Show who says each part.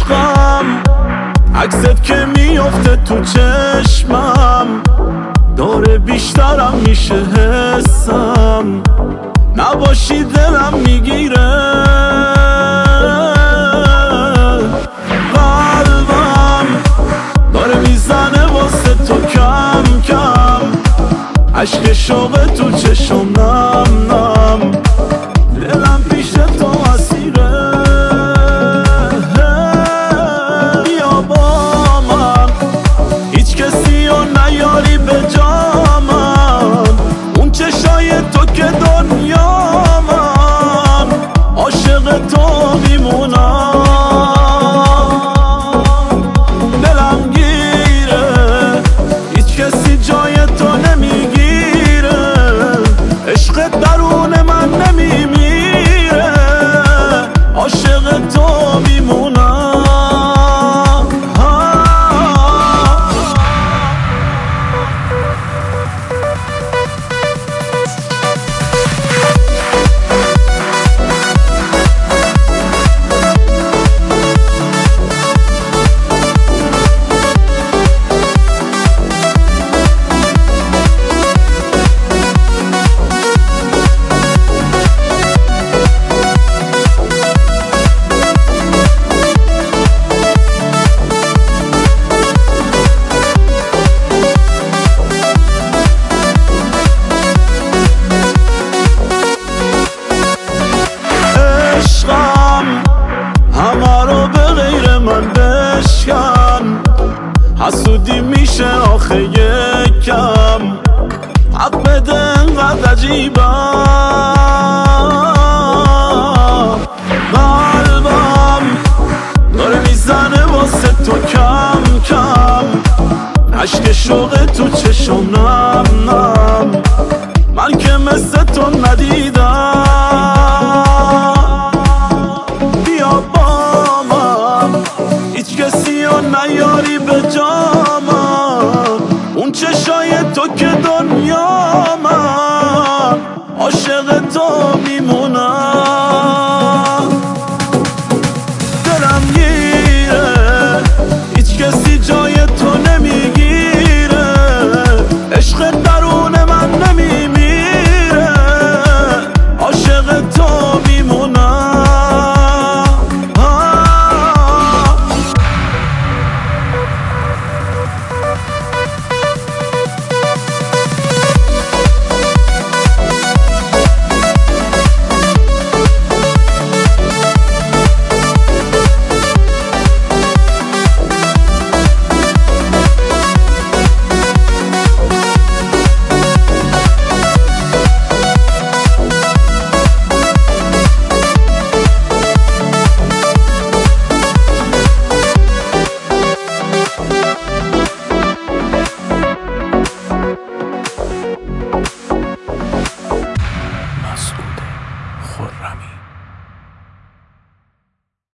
Speaker 1: عشقم عکست که میفته تو چشمم داره بیشترم میشه حسم نباشی دلم میگیره قلبم داره میزنه واسه تو کم کم عشق شوق تو چشم نم نم دلم پیش تو اسیره بیا با من هیچ کسی رو نیاری به جامم اون چشای تو که دنیا من عاشق تو میمونم دلم گیره هیچ کسی جای تو نمیگیره عشق درون من نمیمیره عاشق تو میمونم همه رو به غیر من بشکن حسودی میشه آخه یکم حق بده انقدر عجیبم قلبم داره میزنه واسه تو کم کم عشق شوق تو چشم نم نم من که مثل تو ندیدم